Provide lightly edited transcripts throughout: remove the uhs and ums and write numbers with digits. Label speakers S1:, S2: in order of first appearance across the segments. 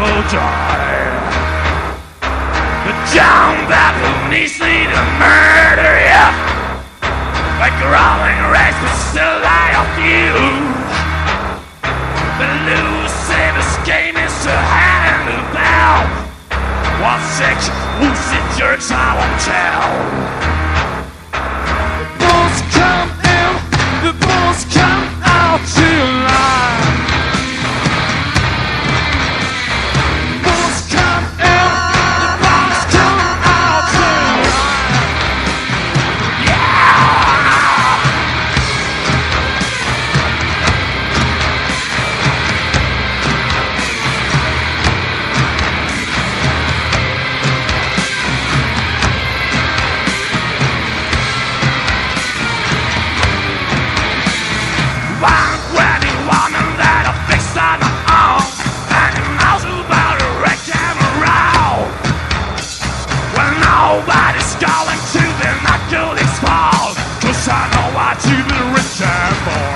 S1: will die. The John Baptiste need to murder you. A growling race will still lie off you. The Lucifer's game is to hand the bell. What sick, woozy jerks I won't tell. The bulls come in, the bulls come out to lie. The bulls come in, the bulls come out to lie. Yeah! One wedding woman that I fixed on my own, and who knows about a wreck and a row. Well, nobody's going to the knuckles fall, 'cause I know what you've been rich and born.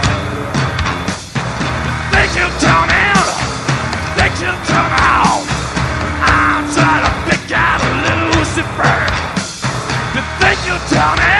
S1: Think you'll turn in, think you'll turn out. I'm trying to pick out a Lucifer. You think you'll turn in?